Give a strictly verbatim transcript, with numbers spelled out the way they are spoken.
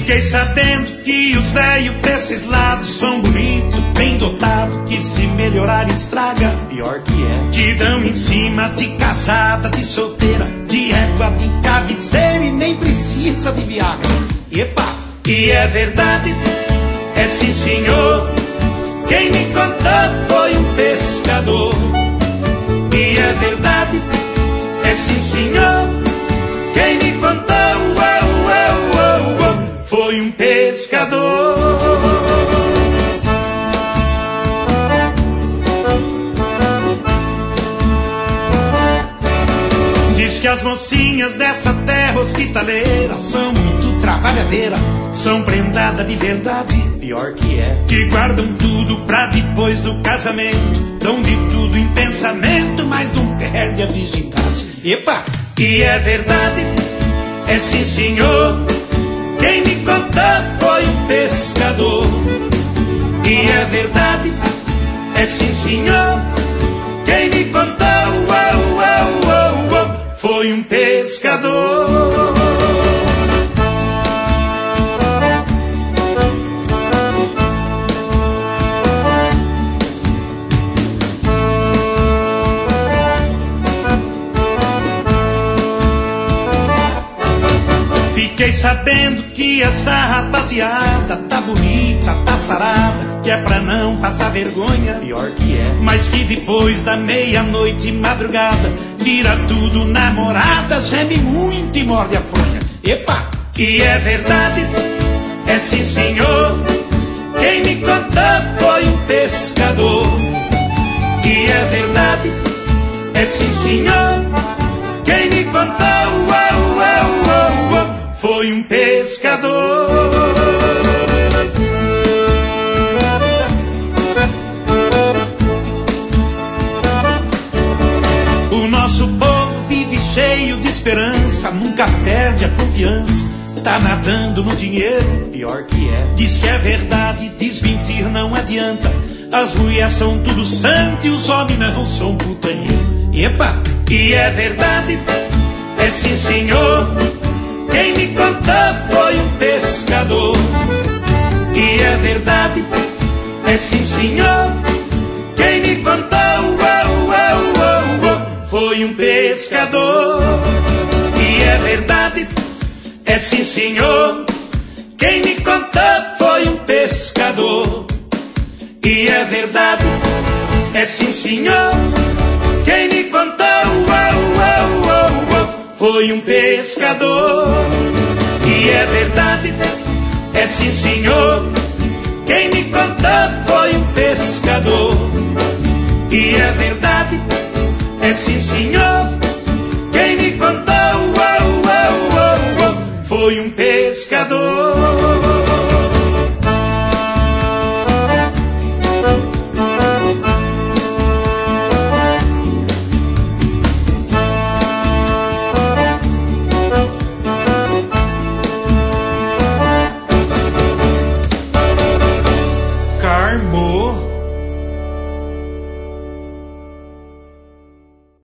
Fiquei sabendo que os velhos pra esses lados são bonitos, bem dotado, que se melhorar estraga, pior que é. Que dão em cima de casada, de solteira, de égua, de cabeceira e nem precisa de viagra. Epa! E é verdade, é sim senhor, quem me contou foi um pescador. E é verdade, é sim senhor, quem me contou uau, uau, uau, uau, foi um pescador. Diz que as mocinhas dessa terra hospitaleira são muito trabalhadeiras, são prendadas de verdade, pior que é. Que guardam tudo pra depois do casamento, dão de tudo em pensamento, mas não perde a virgindade. Epa! E é verdade, é sim senhor, quem me contou foi um pescador. E é verdade, é sim senhor, quem me contou uau, uau, uau, uau, foi um pescador. Fiquei sabendo que essa rapaziada tá bonita, tá sarada, que é pra não passar vergonha, pior que é. Mas que depois da meia-noite madrugada vira tudo namorada, geme muito e morde a fronha. Epa! E é verdade, é sim senhor, quem me contou foi um pescador. E é verdade, é sim senhor, quem me contou uau, uau, uau, uau, foi um pescador. O nosso povo vive cheio de esperança, nunca perde a confiança, tá nadando no dinheiro, pior que é. Diz que é verdade, desmentir não adianta, as mulheres são tudo santo e os homens não são putanheiro. Epa! E é verdade, é sim senhor, quem me contou foi um pescador. E é verdade, é sim senhor, quem me contou uau, uau, uau, uau, foi um pescador. E é verdade, é sim senhor, quem me contou foi um pescador. E é verdade, é sim senhor, quem me contou uau, uau, uau, uau, foi um pescador. E é verdade, é sim senhor, quem me contou foi um pescador. E é verdade, é sim senhor,